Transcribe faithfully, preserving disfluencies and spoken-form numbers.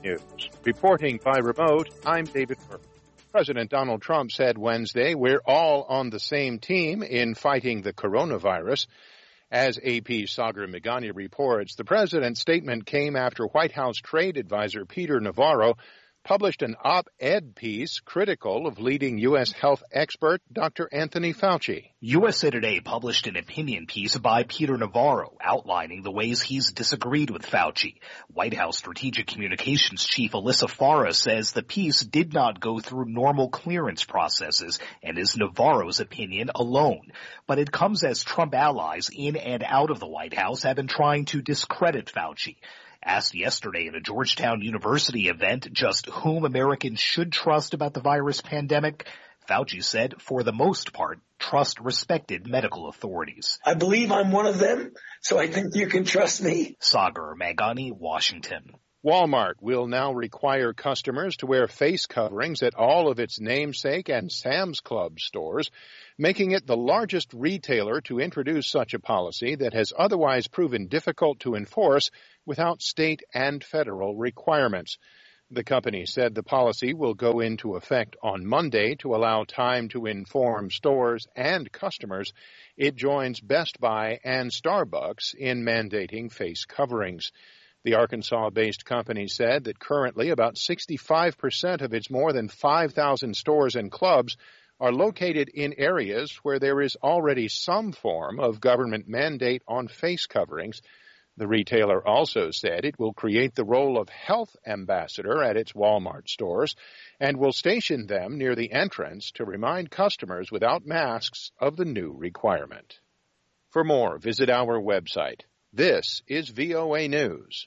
News. Reporting by remote, I'm David Murphy. President Donald Trump said Wednesday, we're all on the same team in fighting the coronavirus. As A P's Sagar Meghani reports, the president's statement came after White House trade advisor Peter Navarro published an op-ed piece critical of leading U S health expert Doctor Anthony Fauci. U S A Today published an opinion piece by Peter Navarro outlining the ways he's disagreed with Fauci. White House Strategic Communications Chief Alyssa Farah says the piece did not go through normal clearance processes and is Navarro's opinion alone. But it comes as Trump allies in and out of the White House have been trying to discredit Fauci. Asked yesterday at a Georgetown University event just whom Americans should trust about the virus pandemic, Fauci said, for the most part, trust respected medical authorities. I believe I'm one of them, so I think you can trust me. Sagar Meghani, Washington. Walmart will now require customers to wear face coverings at all of its namesake and Sam's Club stores, making it the largest retailer to introduce such a policy that has otherwise proven difficult to enforce without state and federal requirements. The company said the policy will go into effect on Monday to allow time to inform stores and customers. It joins Best Buy and Starbucks in mandating face coverings. The Arkansas-based company said that currently about sixty-five percent of its more than five thousand stores and clubs are located in areas where there is already some form of government mandate on face coverings. The retailer also said it will create the role of health ambassador at its Walmart stores and will station them near the entrance to remind customers without masks of the new requirement. For more, visit our website. This is V O A News.